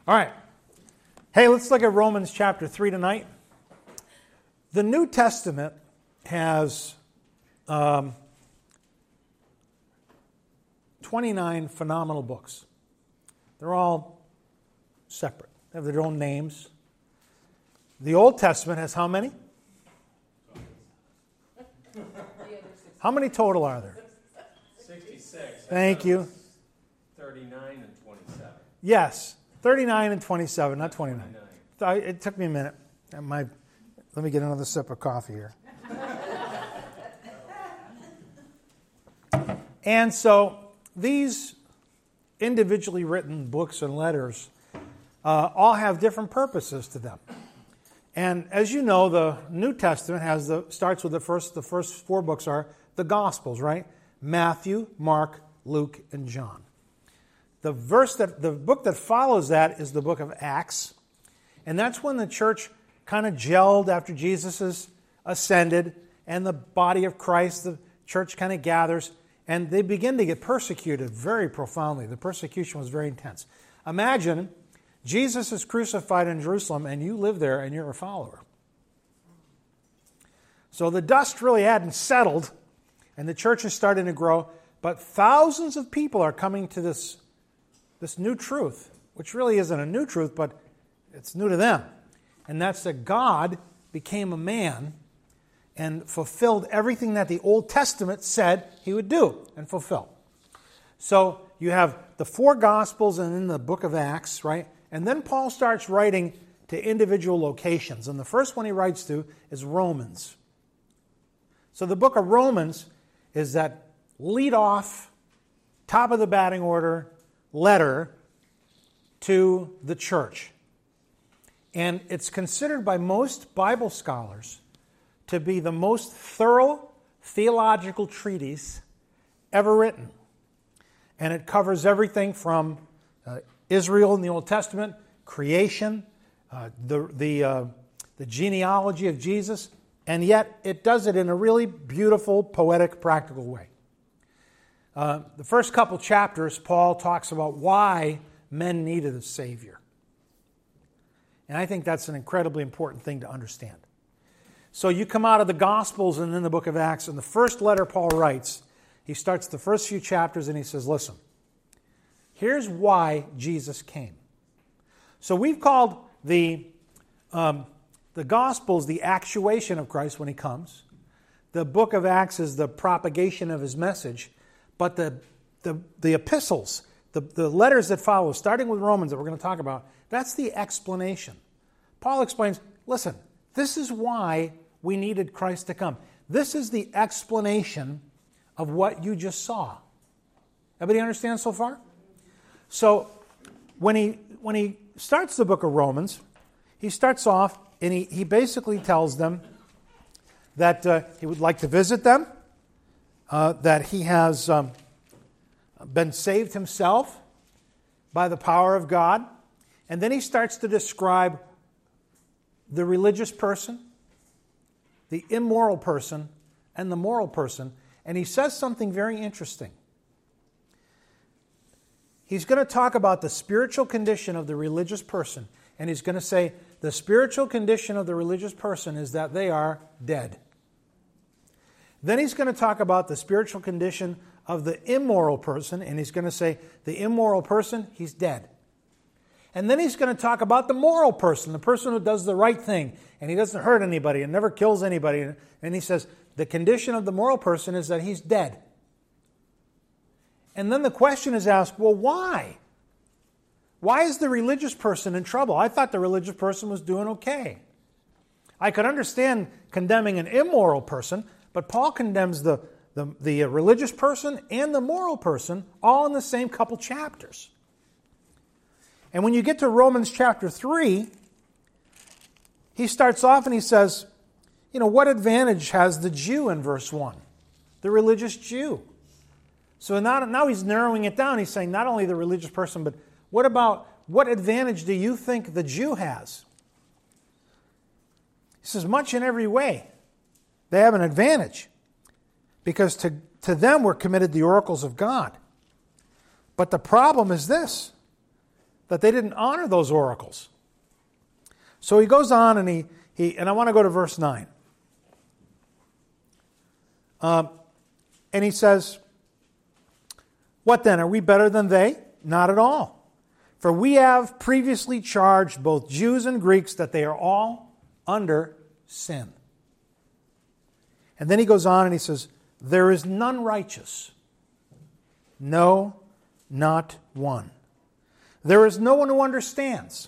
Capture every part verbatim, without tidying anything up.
All right. Hey, let's look at Romans chapter three tonight. The New Testament has um, twenty-nine phenomenal books. They're all separate. They have their own names. The Old Testament has how many? How many total are there? sixty-six. Thank you. thirty-nine and twenty-seven. Yes, thirty-nine and twenty-seven, not twenty-nine. It took me a minute. My, let me get another sip of coffee here. And so these individually written books and letters uh, all have different purposes to them. And as you know, the New Testament has the starts with the first the first four books are the Gospels, right? Matthew, Mark, Luke, and John. The verse that the book that follows that is the book of Acts, and that's when the church kind of gelled after Jesus has ascended, and the body of Christ, the church kind of gathers, and they begin to get persecuted very profoundly. The persecution was very intense. Imagine Jesus is crucified in Jerusalem, and you live there, and you're a follower. So the dust really hadn't settled, and the church is starting to grow, but thousands of people are coming to this, this new truth, which really isn't a new truth, but it's new to them. And that's that God became a man and fulfilled everything that the Old Testament said he would do and fulfill. So you have the four Gospels and then the book of Acts, right? And then Paul starts writing to individual locations. And the first one he writes to is Romans. So the book of Romans is that lead-off, top of the batting order letter to the church. And it's considered by most Bible scholars to be the most thorough theological treatise ever written. And it covers everything from uh, Israel in the Old Testament, creation, uh, the the uh, the genealogy of Jesus, and yet it does it in a really beautiful, poetic, practical way. Uh, the first couple chapters, Paul talks about why men needed a Savior. And I think that's an incredibly important thing to understand. So you come out of the Gospels and then the book of Acts, and the first letter Paul writes, he starts the first few chapters and he says, listen, here's why Jesus came. So we've called the, um, the Gospels the actuation of Christ when he comes. The book of Acts is the propagation of his message. But the, the, the epistles, the, the letters that follow, starting with Romans that we're going to talk about, that's the explanation. Paul explains, listen, this is why we needed Christ to come. This is the explanation of what you just saw. Everybody understand so far? So when he when he starts the book of Romans, he starts off and he, he basically tells them that uh, he would like to visit them, uh, that he has um, been saved himself by the power of God. And then he starts to describe the religious person, the immoral person, and the moral person. And he says something very interesting. He's going to talk about the spiritual condition of the religious person. And he's going to say the spiritual condition of the religious person is that they are dead. Then he's going to talk about the spiritual condition of the immoral person. And he's going to say the immoral person, he's dead. And then he's going to talk about the moral person, the person who does the right thing, and he doesn't hurt anybody and never kills anybody. And he says the condition of the moral person is that he's dead. And then the question is asked, well, why? Why is the religious person in trouble? I thought the religious person was doing okay. I could understand condemning an immoral person, but Paul condemns the, the, the religious person and the moral person all in the same couple chapters. And when you get to Romans chapter three, he starts off and he says, you know, what advantage has the Jew in verse one? The religious Jew. So now, now he's narrowing it down. He's saying not only the religious person, but what about, what advantage do you think the Jew has? He says, much in every way. They have an advantage. Because to, to them were committed the oracles of God. But the problem is this. that they didn't honor those oracles. So he goes on and he, he and I want to go to verse nine. Um, and he says, what then? Are we better than they? Not at all. For we have previously charged both Jews and Greeks that they are all under sin. And then he goes on and he says, there is none righteous. No, not one. There is no one who understands.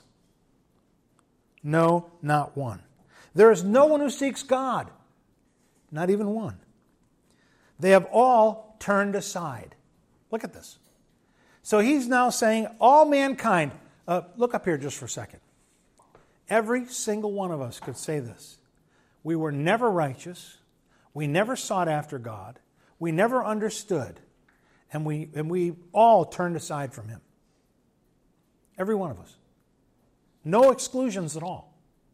No, not one. There is no one who seeks God. Not even one. They have all turned aside. Look at this. So he's now saying all mankind, uh, look up here just for a second. Every single one of us could say this. We were never righteous. We never sought after God. We never understood. And we, and we all turned aside from Him. Every one of us. No exclusions at all.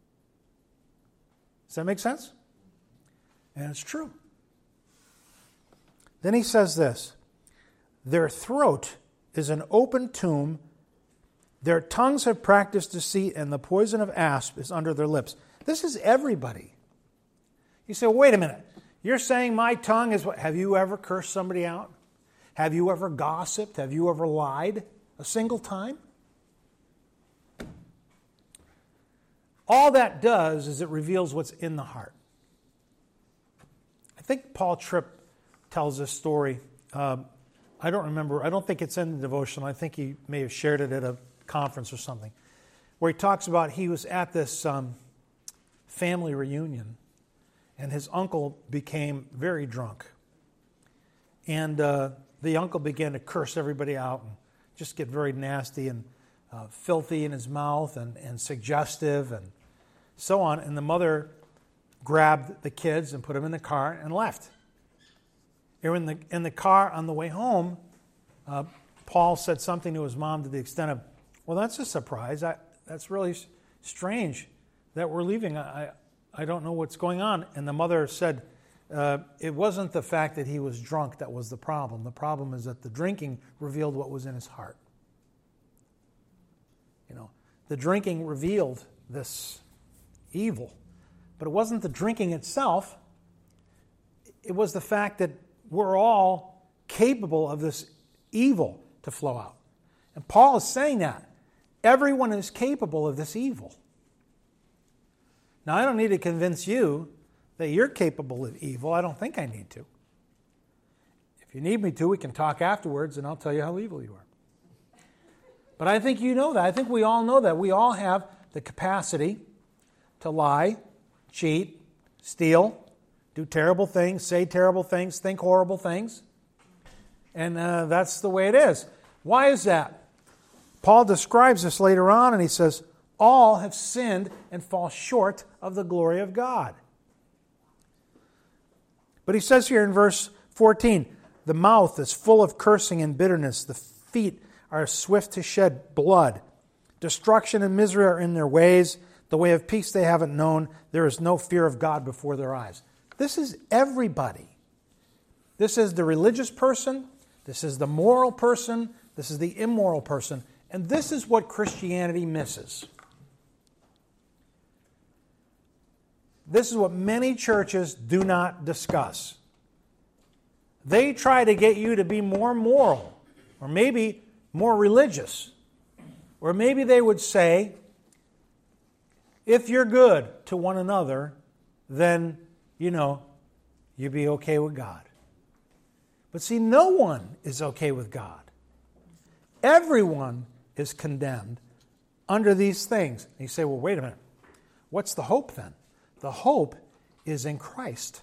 Does that make sense? And it's true. Then he says this. Their throat is an open tomb. Their tongues have practiced deceit, and the poison of asp is under their lips. This is everybody. You say, well, wait a minute. You're saying my tongue is what? Have you ever cursed somebody out? Have you ever gossiped? Have you ever lied a single time? All that does is it reveals what's in the heart. I think Paul Tripp tells this story. Um, I don't remember. I don't think it's in the devotional. I think he may have shared it at a conference or something, where he talks about he was at this um, family reunion, and his uncle became very drunk. And uh, the uncle began to curse everybody out and just get very nasty and uh, filthy in his mouth and, and suggestive and so on. And the mother grabbed the kids and put them in the car and left. They were in the, in the car on the way home. Uh, Paul said something to his mom to the extent of, well, that's a surprise. I, that's really strange that we're leaving. I, I don't know what's going on. And the mother said, uh, it wasn't the fact that he was drunk that was the problem. The problem is that the drinking revealed what was in his heart. You know, the drinking revealed this evil. But it wasn't the drinking itself. It was the fact that we're all capable of this evil to flow out. And Paul is saying that. Everyone is capable of this evil. Now, I don't need to convince you that you're capable of evil. I don't think I need to. If you need me to, we can talk afterwards and I'll tell you how evil you are. But I think you know that. I think we all know that. We all have the capacity to lie, cheat, steal, do terrible things, say terrible things, think horrible things. And uh, that's the way it is. Why is that? Paul describes this later on and he says, all have sinned and fall short of the glory of God. But he says here in verse fourteen, the mouth is full of cursing and bitterness. The feet are swift to shed blood. Destruction and misery are in their ways. The way of peace they haven't known. There is no fear of God before their eyes. This is everybody. This is the religious person. This is the moral person. This is the immoral person. And this is what Christianity misses. This is what many churches do not discuss. They try to get you to be more moral, or maybe more religious. Or maybe they would say, if you're good to one another, then, you know, you'd be okay with God. But see, no one is okay with God. Everyone is condemned under these things. And you say, well, wait a minute. What's the hope then? The hope is in Christ.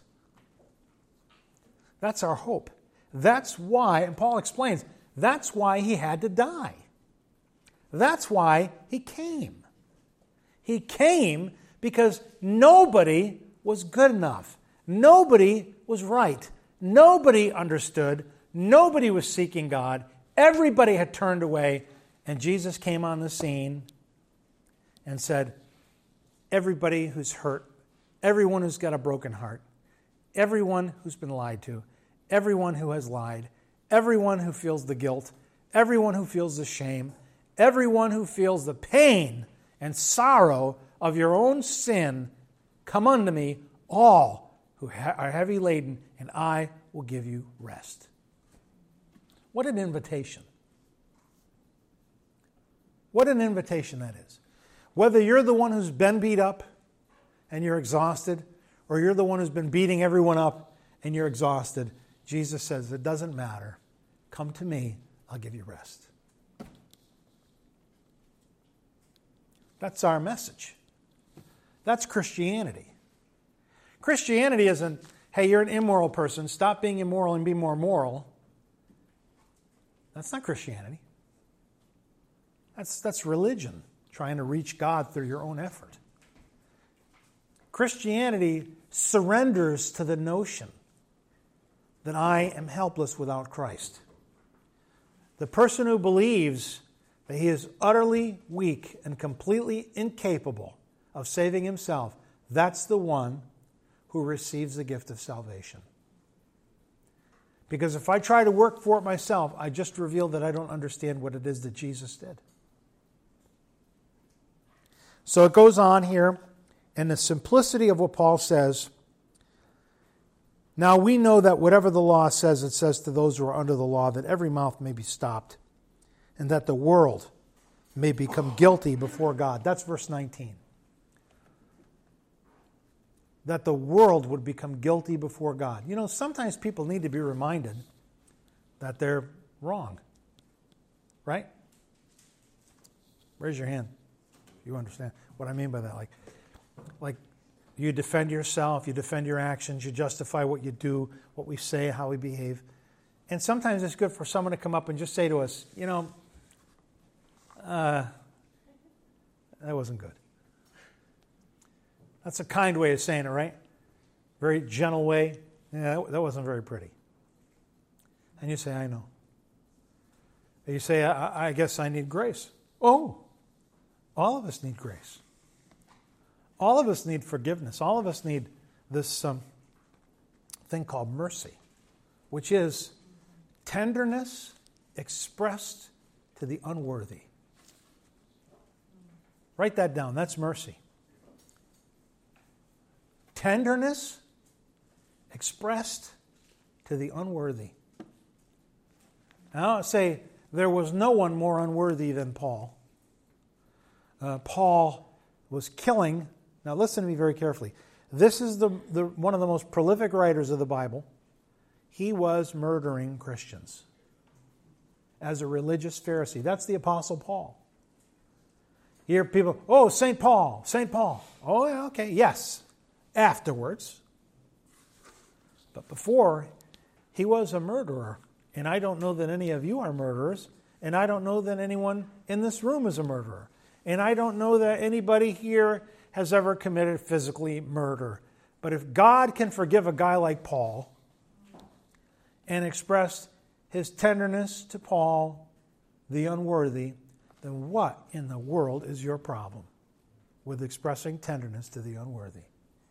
That's our hope. That's why, and Paul explains, that's why he had to die. That's why he came. He came because nobody was good enough. Nobody was right. Nobody understood. Nobody was seeking God. Everybody had turned away. And Jesus came on the scene and said, everybody who's hurt, everyone who's got a broken heart, everyone who's been lied to, everyone who has lied, everyone who feels the guilt, everyone who feels the shame, Everyone who feels the pain and sorrow of your own sin, come unto me, all who ha- are heavy laden, and I will give you rest. What an invitation. What an invitation that is. Whether you're the one who's been beat up and you're exhausted, or you're the one who's been beating everyone up and you're exhausted, Jesus says, it doesn't matter. Come to me, I'll give you rest. That's our message. That's Christianity. Christianity isn't, hey, you're an immoral person, stop being immoral and be more moral. That's not Christianity. That's, that's religion, trying to reach God through your own effort. Christianity surrenders to the notion that I am helpless without Christ. The person who believes that he is utterly weak and completely incapable of saving himself, that's the one who receives the gift of salvation. Because if I try to work for it myself, I just reveal that I don't understand what it is that Jesus did. So it goes on here, and the simplicity of what Paul says, now we know that whatever the law says, it says to those who are under the law, that every mouth may be stopped, and that the world may become guilty before God. That's verse nineteen. That the world would become guilty before God. You know, sometimes people need to be reminded that they're wrong. Right? Raise your hand. You understand what I mean by that? Like, like you defend yourself, you defend your actions, you justify what you do, what we say, how we behave. And sometimes it's good for someone to come up and just say to us, you know, uh, that wasn't good. That's a kind way of saying it, right? Very gentle way. Yeah, that wasn't very pretty. And you say, I know. And you say, I, I guess I need grace. Oh, all of us need grace. All of us need forgiveness. All of us need this um, thing called mercy, which is tenderness expressed to the unworthy. Write that down. That's mercy. Tenderness expressed to the unworthy. Now, I'll say there was no one more unworthy than Paul. Uh, Paul was killing. Now, listen to me very carefully. This is the, the one of the most prolific writers of the Bible. He was murdering Christians as a religious Pharisee. That's the Apostle Paul. You hear people, oh, Saint Paul, Saint Paul. Oh, yeah, okay, yes. Afterwards. But before, he was a murderer. And I don't know that any of you are murderers. And I don't know that anyone in this room is a murderer. And I don't know that anybody here has ever committed physically murder. But if God can forgive a guy like Paul and express his tenderness to Paul, the unworthy, then what in the world is your problem with expressing tenderness to the unworthy?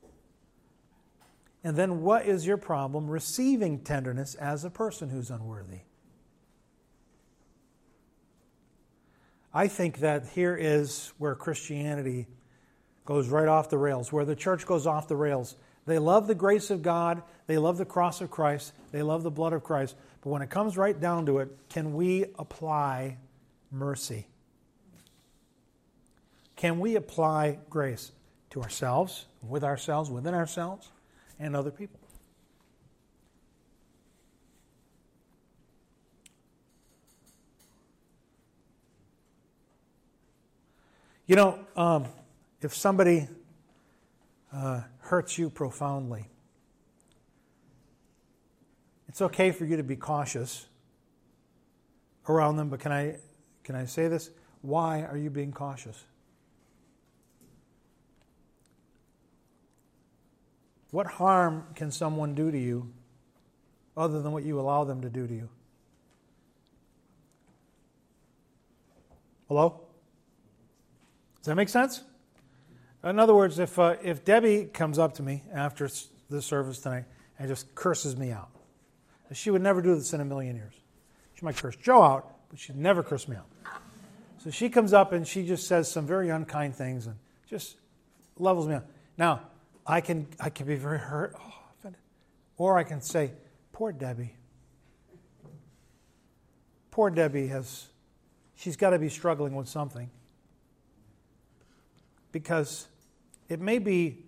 And then what is your problem receiving tenderness as a person who's unworthy? I think that here is where Christianity goes right off the rails, where the church goes off the rails. They love the grace of God, they love the cross of Christ, they love the blood of Christ, but when it comes right down to it, can we apply mercy? Can we apply grace to ourselves, with ourselves, within ourselves, and other people? You know, um, if somebody uh, hurts you profoundly, it's okay for you to be cautious around them, but can I, can I say this? Why are you being cautious? What harm can someone do to you other than what you allow them to do to you? Hello? Does that make sense? In other words, if uh, if Debbie comes up to me after the service tonight and just curses me out, she would never do this in a million years. She might curse Joe out, but she'd never curse me out. So she comes up and she just says some very unkind things and just levels me up. Now, I can I can be very hurt, oh, offended. Or I can say, poor Debbie. Poor Debbie has, she's got to be struggling with something. Because it may be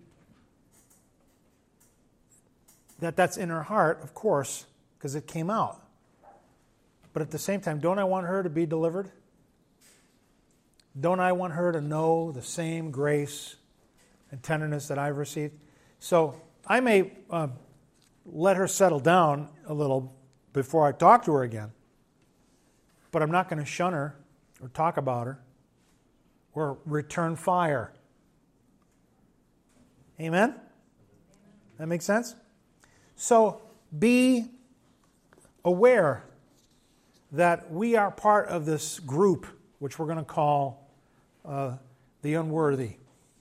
that that's in her heart, of course, because it came out. But at the same time, don't I want her to be delivered? Don't I want her to know the same grace and tenderness that I've received? So I may uh, let her settle down a little before I talk to her again. But I'm not going to shun her or talk about her or return fire. Amen? That makes sense? So be aware that we are part of this group, which we're going to call uh, the unworthy.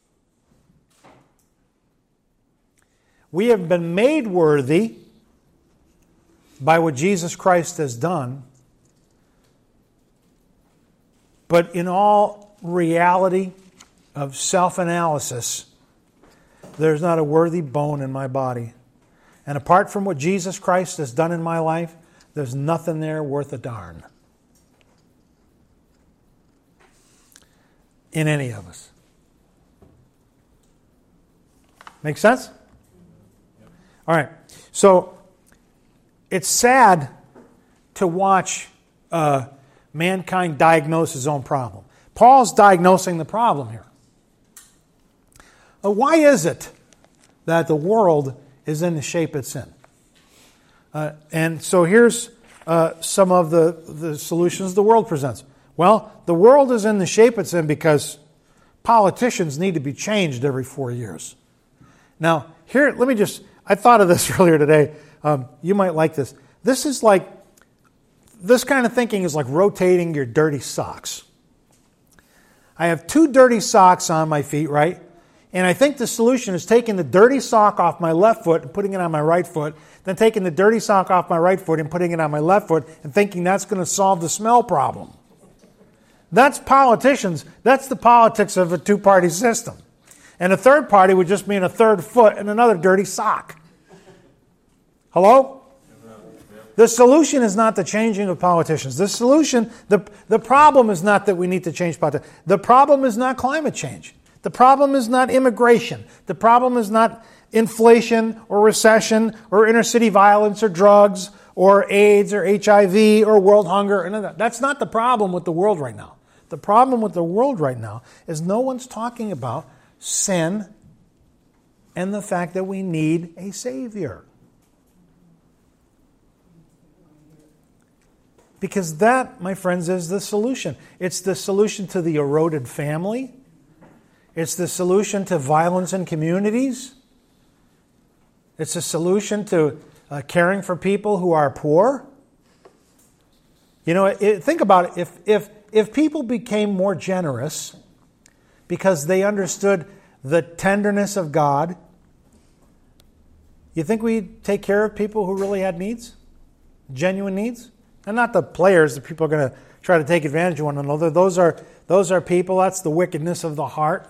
We have been made worthy by what Jesus Christ has done. But in all reality of self-analysis, there's not a worthy bone in my body. And apart from what Jesus Christ has done in my life, there's nothing there worth a darn. In any of us. Make sense? All right. So, it's sad to watch uh, mankind diagnose his own problem. Paul's diagnosing the problem here. Uh, why is it that the world is in the shape it's in? Uh, and so here's uh, some of the, the solutions the world presents. Well, the world is in the shape it's in because politicians need to be changed every four years. Now, here, let me just, I thought of this earlier today. Um, you might like this. This is like, this kind of thinking is like rotating your dirty socks. I have two dirty socks on my feet, right? And I think the solution is taking the dirty sock off my left foot and putting it on my right foot, then taking the dirty sock off my right foot and putting it on my left foot and thinking that's going to solve the smell problem. That's politicians. That's the politics of a two-party system. And a third party would just mean a third foot and another dirty sock. Hello? The solution is not the changing of politicians. The solution, the, the problem is not that we need to change politics. The problem is not climate change. The problem is not immigration. The problem is not inflation or recession or inner city violence or drugs or AIDS or H I V or world hunger. And that. That's not the problem with the world right now. The problem with the world right now is no one's talking about sin and the fact that we need a Savior. Because that, my friends, is the solution. It's the solution to the eroded family. It's the solution to violence in communities. It's a solution to uh, caring for people who are poor. You know, it, think about it. If, if, if people became more generous because they understood the tenderness of God, you think we'd take care of people who really had needs? Genuine needs? And not the players, the people are going to try to take advantage of one another. Those are, those are people, that's the wickedness of the heart.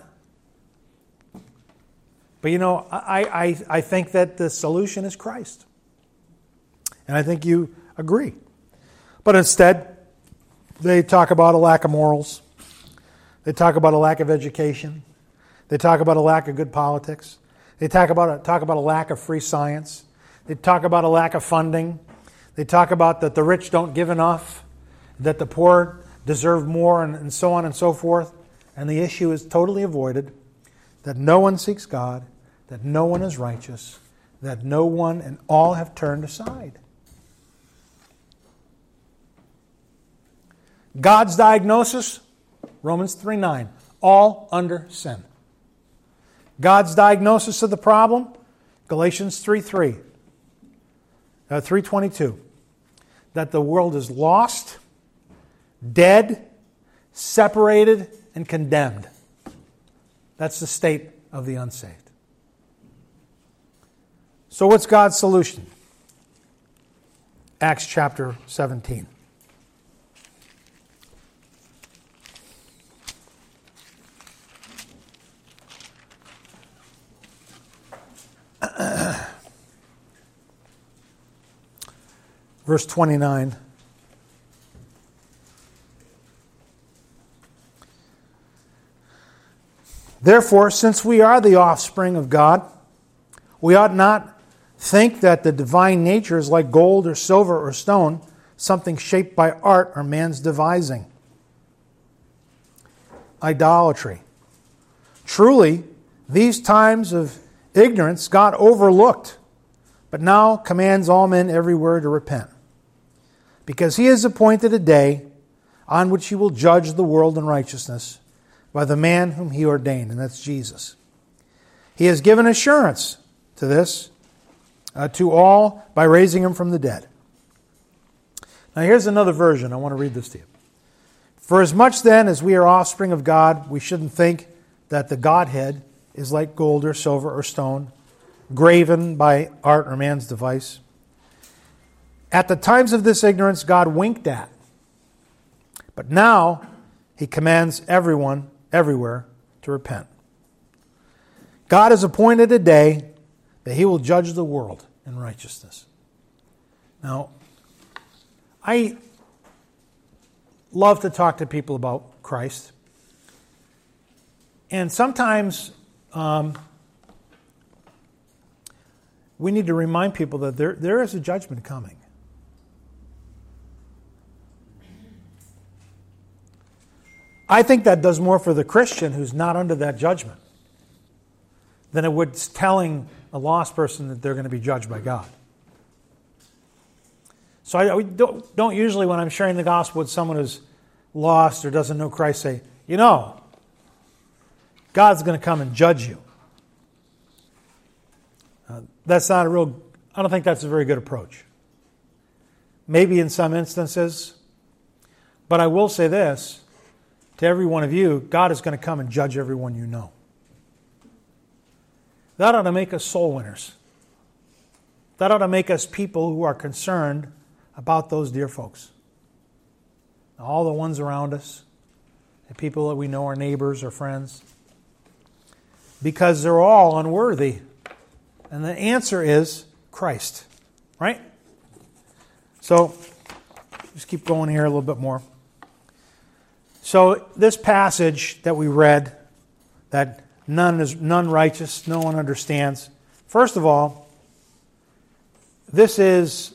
But you know, I, I, I think that the solution is Christ. And I think you agree. But instead, they talk about a lack of morals. They talk about a lack of education. They talk about a lack of good politics. They talk about a, talk about a lack of free science. They talk about a lack of funding. They talk about that the rich don't give enough, that the poor deserve more, and, and so on and so forth. And the issue is totally avoided, that no one seeks God, that no one is righteous, that no one and all have turned aside. God's diagnosis, Romans three nine, all under sin. God's diagnosis of the problem, Galatians three three, uh, three twenty-two, that the world is lost, dead, separated, and condemned. That's the state of the unsaved. So what's God's solution? Acts chapter seventeen. verse twenty-nine. Therefore, since we are the offspring of God, we ought not think that the divine nature is like gold or silver or stone, something shaped by art or man's devising. Idolatry. Truly, these times of ignorance God overlooked, but now commands all men everywhere to repent. Because he has appointed a day on which he will judge the world in righteousness by the man whom he ordained, and that's Jesus. He has given assurance to this, uh, to all, by raising him from the dead. Now here's another version. I want to read this to you. For as much then as we are offspring of God, we shouldn't think that the Godhead is like gold or silver or stone, graven by art or man's device. At the times of this ignorance, God winked at. But now he commands everyone, everywhere, to repent. God has appointed a day that he will judge the world in righteousness. Now, I love to talk to people about Christ. And sometimes um, we need to remind people that there, there is a judgment coming. I think that does more for the Christian who's not under that judgment than it would telling a lost person that they're going to be judged by God. So I don't, don't usually, when I'm sharing the gospel with someone who's lost or doesn't know Christ, say, you know, God's going to come and judge you. Uh, that's not a real, I don't think that's a very good approach. Maybe in some instances, but I will say this, to every one of you, God is going to come and judge everyone you know. That ought to make us soul winners. That ought to make us people who are concerned about those dear folks. All the ones around us, the people that we know, our neighbors or friends. Because they're all unworthy. And the answer is Christ. Right? So, just keep going here a little bit more. So this passage that we read, that none is none righteous, no one understands. First of all, this is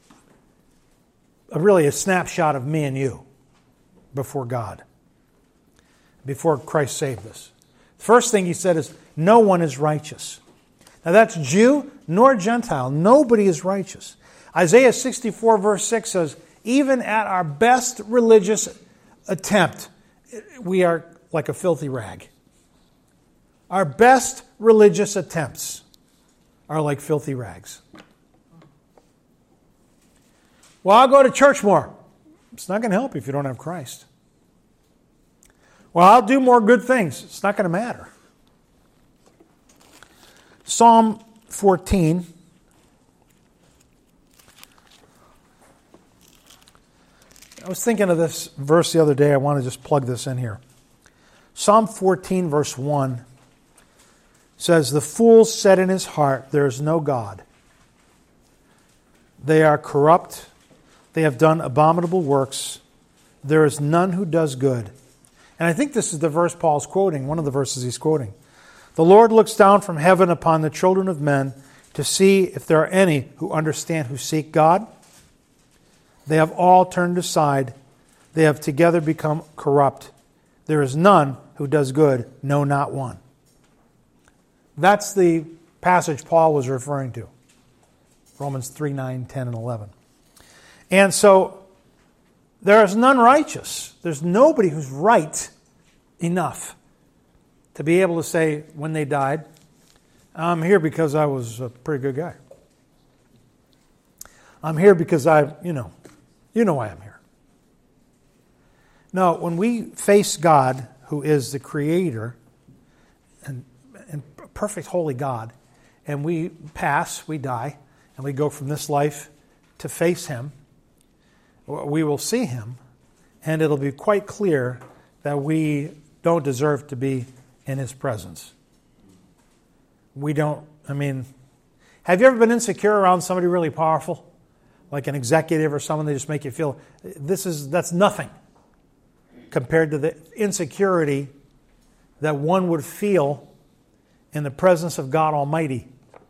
a, really a snapshot of me and you before God, before Christ saved us. The first thing he said is, no one is righteous. Now that's Jew nor Gentile. Nobody is righteous. Isaiah sixty-four verse six says, even at our best religious attempt, we are like a filthy rag. Our best religious attempts are like filthy rags. Well, I'll go to church more. It's not going to help if you don't have Christ. Well, I'll do more good things. It's not going to matter. Psalm fourteen. I was thinking of this verse the other day. I want to just plug this in here. Psalm fourteen, verse one says, the fool said in his heart, there is no God. They are corrupt. They have done abominable works. There is none who does good. And I think this is the verse Paul's quoting, one of the verses he's quoting. The Lord looks down from heaven upon the children of men to see if there are any who understand, who seek God. They have all turned aside. They have together become corrupt. There is none who does good, no, not one. That's the passage Paul was referring to. Romans three, nine, ten, and eleven. And so, there is none righteous. There's nobody who's right enough to be able to say when they died, I'm here because I was a pretty good guy. I'm here because I, you know, you know why I'm here. No, when we face God, who is the Creator and, and perfect holy God, and we pass, we die, and we go from this life to face Him, we will see Him, and it'll be quite clear that we don't deserve to be in His presence. We don't, I mean, have you ever been insecure around somebody really powerful? like an executive or someone, they just make you feel this is that's nothing compared to the insecurity that one would feel in the presence of God Almighty.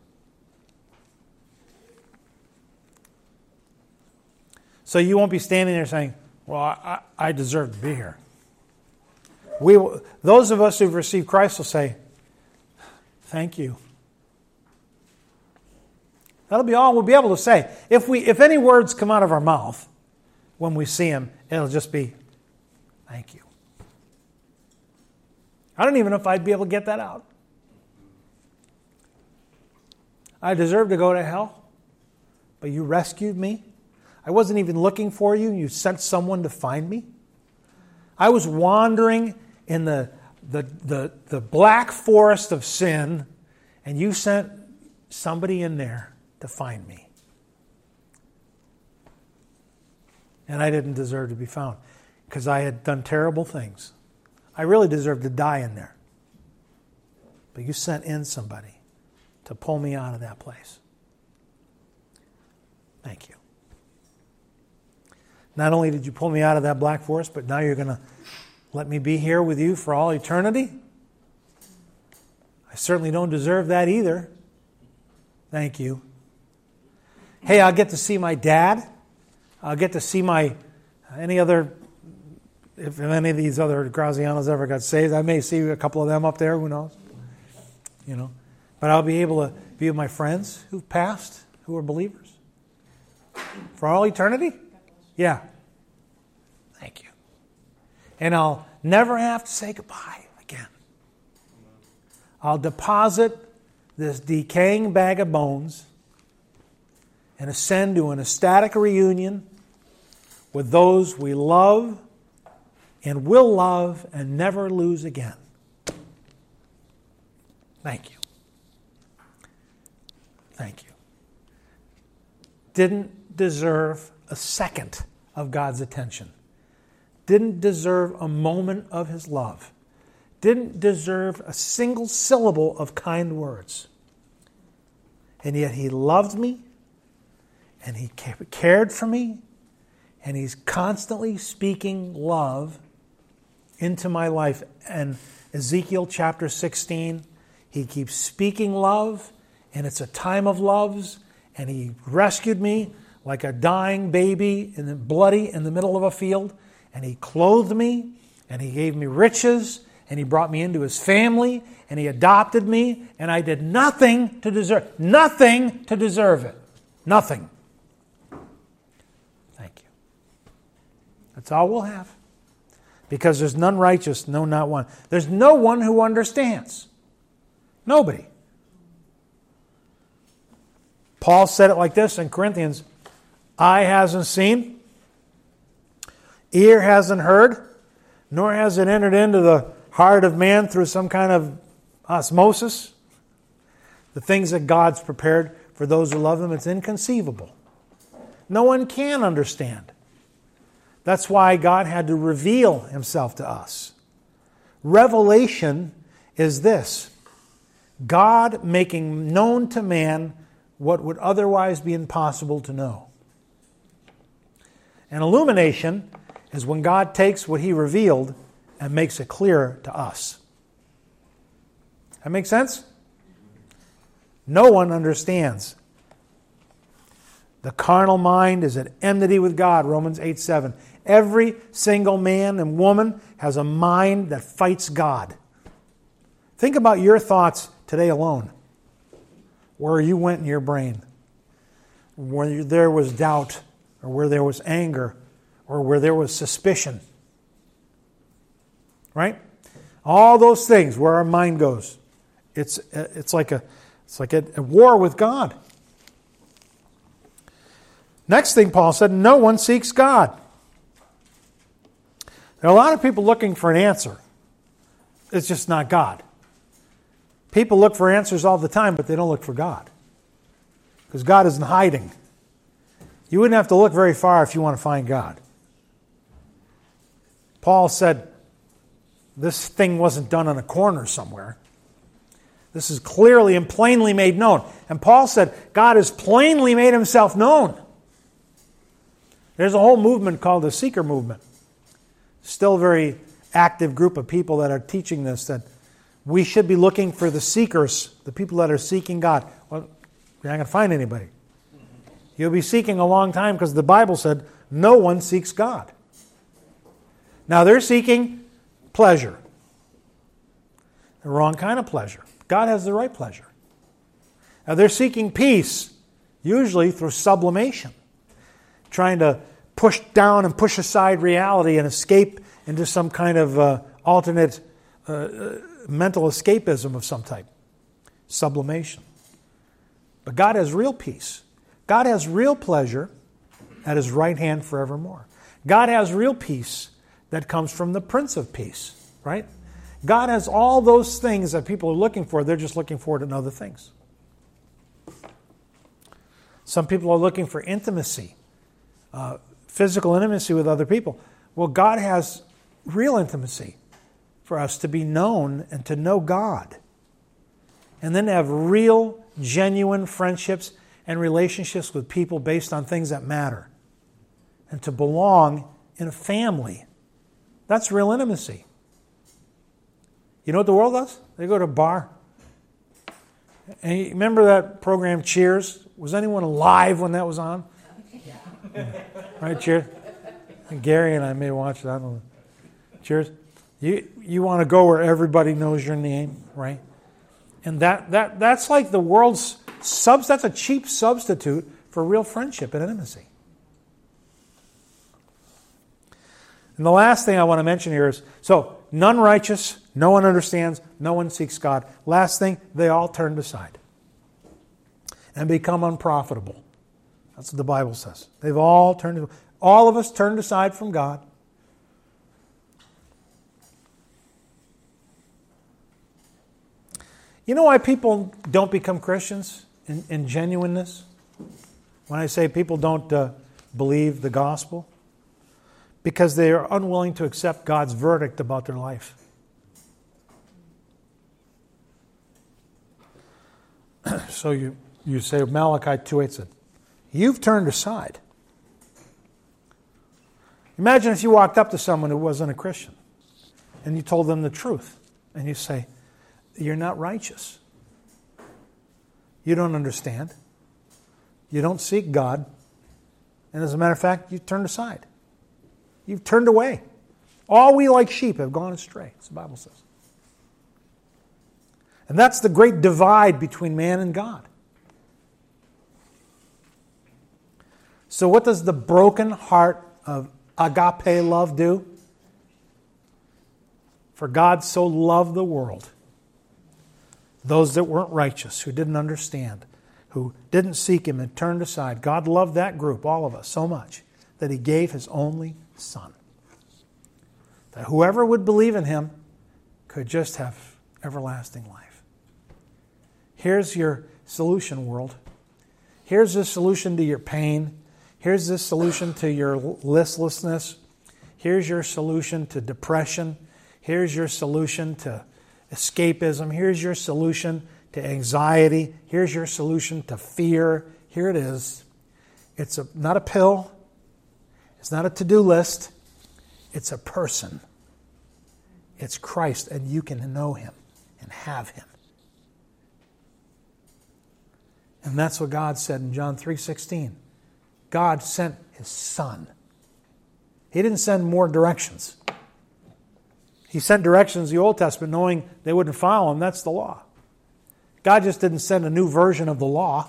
So you won't be standing there saying, well, I, I deserve to be here. We, will, those of us who've received Christ will say, thank you. That'll be all we'll be able to say. If we, if any words come out of our mouth when we see Him, it'll just be, thank you. I don't even know if I'd be able to get that out. I deserve to go to hell, but you rescued me. I wasn't even looking for you. You sent someone to find me. I was wandering in the, the, the, the black forest of sin, and you sent somebody in there to find me. And I didn't deserve to be found because I had done terrible things. I really deserved to die in there. But you sent in somebody to pull me out of that place. Thank you. Not only did you pull me out of that black forest, but now you're going to let me be here with you for all eternity. I certainly don't deserve that either. Thank you. Hey, I'll get to see my dad. I'll get to see my, any other, if any of these other Grazianos ever got saved, I may see a couple of them up there, who knows? You know. But I'll be able to be with my friends who've passed, who are believers. For all eternity? Yeah. Thank you. And I'll never have to say goodbye again. I'll deposit this decaying bag of bones and ascend to an ecstatic reunion with those we love and will love and never lose again. Thank you. Thank you. Didn't deserve a second of God's attention. Didn't deserve a moment of His love. Didn't deserve a single syllable of kind words. And yet He loved me, and He cared for me, and He's constantly speaking love into my life. And Ezekiel chapter sixteen, He keeps speaking love, and it's a time of loves, and He rescued me like a dying baby, in the bloody in the middle of a field, and He clothed me, and He gave me riches, and He brought me into His family, and He adopted me, and I did nothing to deserve, nothing to deserve it. Nothing. Thank you. That's all we'll have. Because there's none righteous, no, not one. There's no one who understands. Nobody. Paul said it like this in Corinthians, eye hasn't seen, ear hasn't heard, nor has it entered into the heart of man through some kind of osmosis. The things that God's prepared for those who love Him, it's inconceivable. No one can understand. That's why God had to reveal Himself to us. Revelation is this: God making known to man what would otherwise be impossible to know. And illumination is when God takes what He revealed and makes it clear to us. That make sense? No one understands. The carnal mind is at enmity with God, Romans eight seven. Every single man and woman has a mind that fights God. Think about your thoughts today alone. Where you went in your brain. Where there was doubt, or where there was anger, or where there was suspicion. Right? All those things, where our mind goes. It's it's like a it's like a, a war with God. Next thing Paul said, no one seeks God. There are a lot of people looking for an answer. It's just not God. People look for answers all the time, but they don't look for God. Because God isn't hiding. You wouldn't have to look very far if you want to find God. Paul said, this thing wasn't done in a corner somewhere. This is clearly and plainly made known. And Paul said, God has plainly made Himself known. There's a whole movement called the seeker movement. Still a very active group of people that are teaching this, that we should be looking for the seekers, the people that are seeking God. Well, you're not going to find anybody. You'll be seeking a long time because the Bible said no one seeks God. Now they're seeking pleasure. The wrong kind of pleasure. God has the right pleasure. Now they're seeking peace, usually through sublimation, trying to push down and push aside reality and escape into some kind of uh, alternate uh, uh, mental escapism of some type. Sublimation. But God has real peace. God has real pleasure at His right hand forevermore. God has real peace that comes from the Prince of Peace, right? God has all those things that people are looking for. They're just looking for it in other things. Some people are looking for intimacy, uh, physical intimacy with other people. Well, God has real intimacy for us to be known and to know God. And then to have real, genuine friendships and relationships with people based on things that matter. And to belong in a family. That's real intimacy. You know what the world does? They go to a bar. And you remember that program Cheers? Was anyone alive when that was on? Yeah. Right, Cheers? And Gary and I may watch it. I don't know. Cheers. You you want to go where everybody knows your name, right? And that that that's like the world's subs. That's a cheap substitute for real friendship and intimacy. And the last thing I want to mention here is, so none righteous, no one understands, no one seeks God. Last thing, they all turned aside and become unprofitable. That's what the Bible says. They've all turned, all of us turned aside from God. You know why people don't become Christians in, in genuineness? When I say people don't uh, believe the gospel? Because they are unwilling to accept God's verdict about their life. So you, you say, Malachi two eight said, you've turned aside. Imagine if you walked up to someone who wasn't a Christian and you told them the truth. And you say, you're not righteous. You don't understand. You don't seek God. And as a matter of fact, you've turned aside. You've turned away. All we like sheep have gone astray, as the Bible says. And that's the great divide between man and God. So what does the broken heart of agape love do? For God so loved the world, those that weren't righteous, who didn't understand, who didn't seek Him and turned aside. God loved that group, all of us, so much that He gave His only Son. That whoever would believe in Him could just have everlasting life. Here's your solution, world. Here's the solution to your pain. Here's the solution to your listlessness. Here's your solution to depression. Here's your solution to escapism. Here's your solution to anxiety. Here's your solution to fear. Here it is. It's a, not a pill. It's not a to-do list. It's a person. It's Christ, and you can know Him and have Him. And that's what God said in John three sixteen. God sent His Son. He didn't send more directions. He sent directions in the Old Testament knowing they wouldn't follow Him. That's the law. God just didn't send a new version of the law.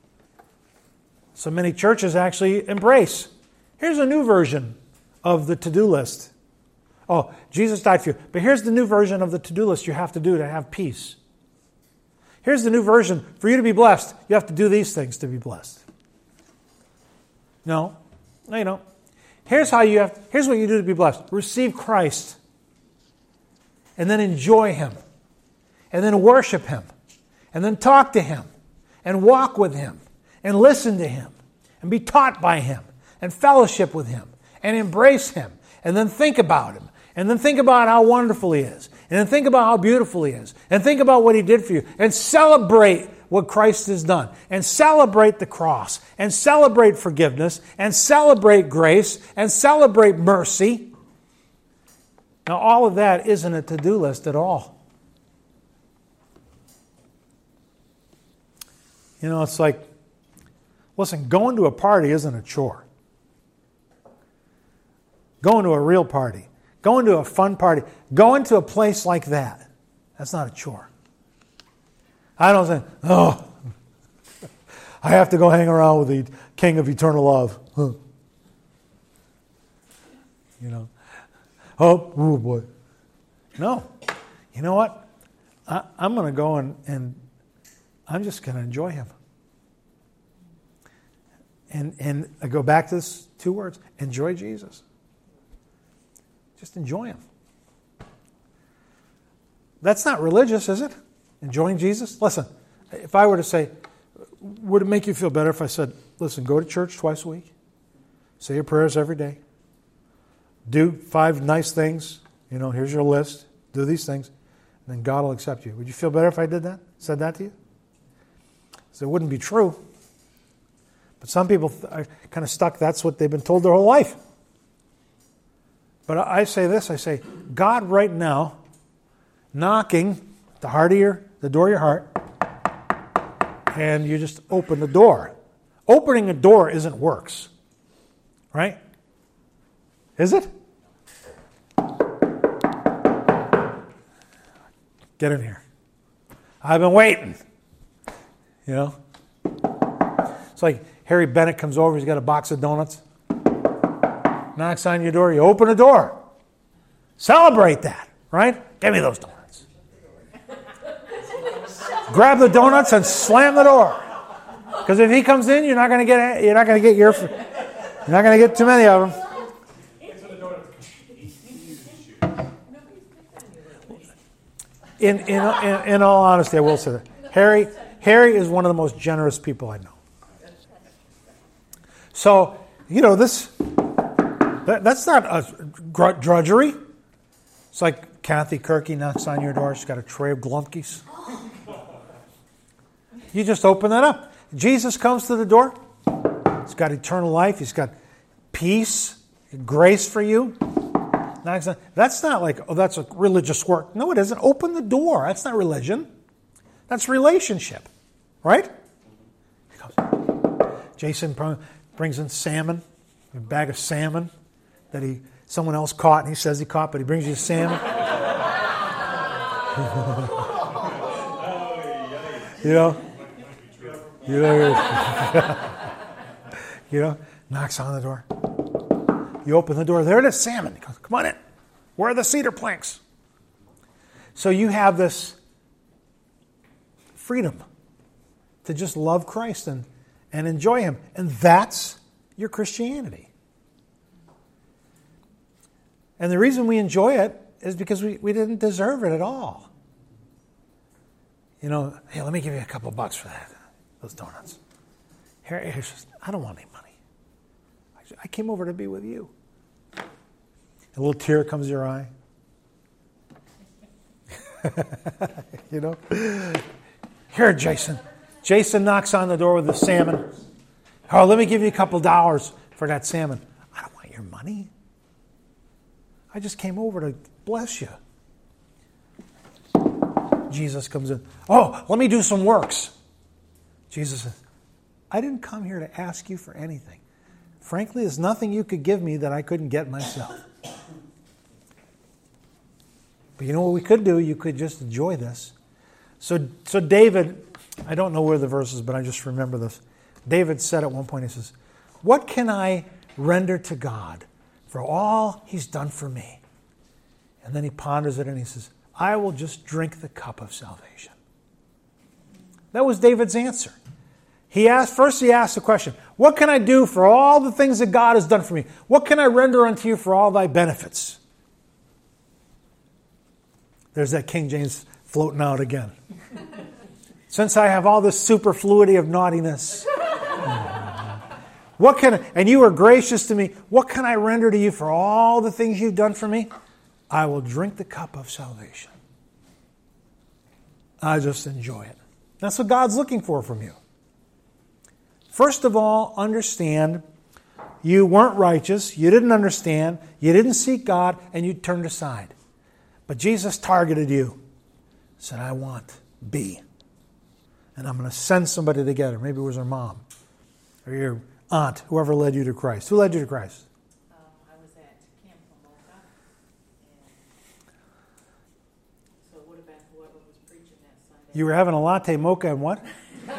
So many churches actually embrace. Here's a new version of the to-do list. Oh, Jesus died for you. But here's the new version of the to-do list you have to do to have peace. Here's the new version. For you to be blessed, you have to do these things to be blessed. No. No, you don't. Here's how you have, here's what you do to be blessed. Receive Christ. And then enjoy Him. And then worship Him. And then talk to Him. And walk with Him. And listen to Him. And be taught by Him. And fellowship with Him. And embrace Him. And then think about Him. And then think about how wonderful He is. And then think about how beautiful He is. And think about what He did for you. And celebrate what Christ has done and celebrate the cross and celebrate forgiveness and celebrate grace and celebrate mercy. Now, all of that isn't a to-do list at all. You know, it's like, listen, going to a party isn't a chore. Going to a real party, going to a fun party, going to a place like that, that's not a chore. I don't say, oh, I have to go hang around with the King of Eternal Love. Huh. You know, oh, oh boy. No. You know what? I, I'm going to go and, and I'm just going to enjoy him. And, and I go back to this two words, enjoy Jesus. Just enjoy him. That's not religious, is it? Enjoying Jesus? Listen, if I were to say, would it make you feel better if I said, listen, go to church twice a week, say your prayers every day, do five nice things, you know, here's your list, do these things, and then God will accept you. Would you feel better if I did that? Said that to you? So it wouldn't be true. But some people are kind of stuck, that's what they've been told their whole life. But I say this, I say, God right now, knocking at the heart of your, the door of your heart, and you just open the door. Opening a door isn't works, right? Is it? Get in here. I've been waiting. You know? It's like Harry Bennett comes over, he's got a box of donuts. Knocks on your door, you open the door. Celebrate that, right? Give me those donuts. Grab the donuts and slam the door. Because if he comes in, you're not going to get you're not going to get your you're not going to get too many of them. In in in, in all honesty, I will say that Harry Harry is one of the most generous people I know. So, you know, this that, that's not a drudgery. It's like Kathy Kirky knocks on your door. She's got a tray of Glumpies. You just open that up. Jesus comes to the door. He's got eternal life. He's got peace, grace for you. That's not like, oh, that's a religious work. No, it isn't. Open the door. That's not religion. That's relationship. Right? Jason brings in salmon, a bag of salmon that he someone else caught, and he says he caught, but he brings you salmon. you know? You know, you know, knocks on the door. You open the door. There it is, salmon. He goes, come on in. Where are the cedar planks? So you have this freedom to just love Christ and, and enjoy him. And that's your Christianity. And the reason we enjoy it is because we, we didn't deserve it at all. You know, hey, let me give you a couple bucks for that. Those donuts. Here, here's just, I don't want any money. I came over to be with you. A little tear comes to your eye. you know? Here, Jason. Jason knocks on the door with the salmon. Oh, let me give you a couple dollars for that salmon. I don't want your money. I just came over to bless you. Jesus comes in. Oh, let me do some works. Jesus says, I didn't come here to ask you for anything. Frankly, there's nothing you could give me that I couldn't get myself. But you know what we could do? You could just enjoy this. So, so David, I don't know where the verse is, but I just remember this. David said at one point, he says, what can I render to God for all he's done for me? And then he ponders it and he says, I will just drink the cup of salvation. That was David's answer. He asked, first he asked the question, what can I do for all the things that God has done for me? What can I render unto you for all thy benefits? There's that King James floating out again. Since I have all this superfluity of naughtiness, what can I, and you are gracious to me, what can I render to you for all the things you've done for me? I will drink the cup of salvation. I just enjoy it. That's what God's looking for from you. First of all, understand you weren't righteous, you didn't understand, you didn't seek God, and you turned aside. But Jesus targeted you. Said, I want B. And I'm going to send somebody together. Maybe it was her mom or your aunt, whoever led you to Christ. Who led you to Christ? Um, I was at Camp Pomoka, and so it would have been whoever was preaching that Sunday. You were having a latte mocha and what?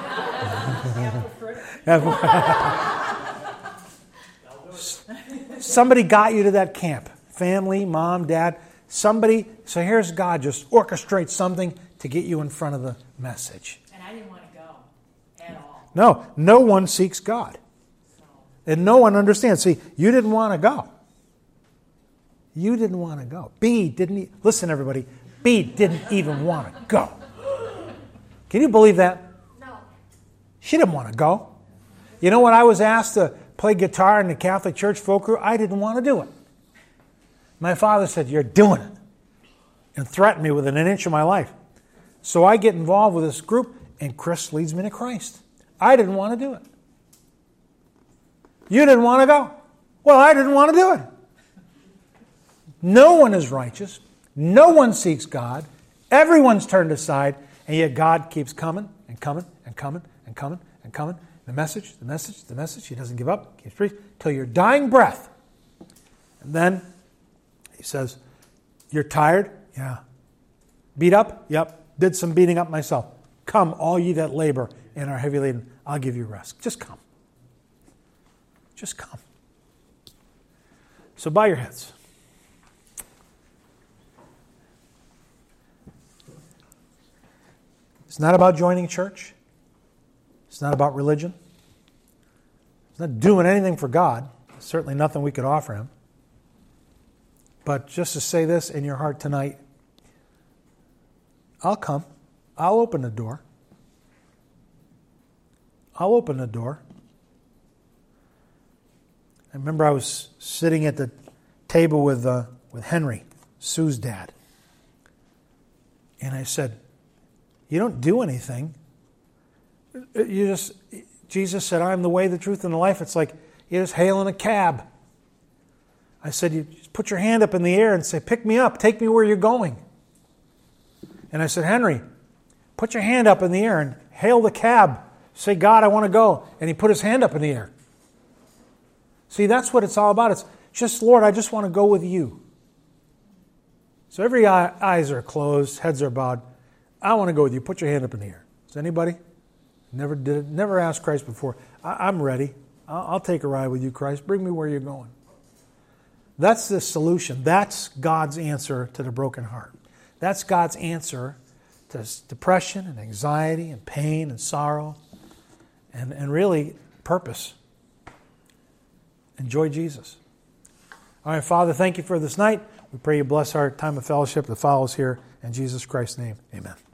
Somebody got you to that camp. Family, mom, dad, somebody. So here's God just orchestrates something to get you in front of the message. And I didn't want to go at all. No, no one seeks God. So, And no one understands. See, you didn't want to go. You didn't want to go. B didn't, e- listen everybody, B didn't even want to go. Can you believe that? no. She didn't want to go. You know when I was asked to play guitar in the Catholic Church folk group, I didn't want to do it. My father said, you're doing it. And threatened me within an inch of my life. So I get involved with this group, and Chris leads me to Christ. I didn't want to do it. You didn't want to go. Well, I didn't want to do it. No one is righteous. No one seeks God. Everyone's turned aside, and yet God keeps coming and coming and coming and coming and coming. The message, the message, the message. He doesn't give up. Keeps preaching till your dying breath. And then he says, you're tired? Yeah. Beat up? Yep. Did some beating up myself. Come, all ye that labor and are heavy laden, I'll give you rest. Just come. Just come. So bow your heads. It's not about joining church. It's not about religion. It's not doing anything for God. There's certainly nothing we could offer Him. But just to say this in your heart tonight, I'll come. I'll open the door. I'll open the door. I remember I was sitting at the table with uh, with Henry, Sue's dad. And I said, you don't do anything. You just, Jesus said, I am the way, the truth, and the life. It's like you just hail in a cab. I said, you just put your hand up in the air and say, pick me up, take me where you're going. And I said, Henry, put your hand up in the air and hail the cab. Say, God, I want to go. And he put his hand up in the air. See, that's what it's all about. It's just, Lord, I just want to go with you. So every eye, eyes are closed, heads are bowed. I want to go with you. Put your hand up in the air. Is anybody? Never did it. Never asked Christ before. I, I'm ready. I'll, I'll take a ride with you, Christ. Bring me where you're going. That's the solution. That's God's answer to the broken heart. That's God's answer to depression and anxiety and pain and sorrow and, and really purpose. Enjoy Jesus. All right, Father, thank you for this night. We pray you bless our time of fellowship that follows here. In Jesus Christ's name, amen.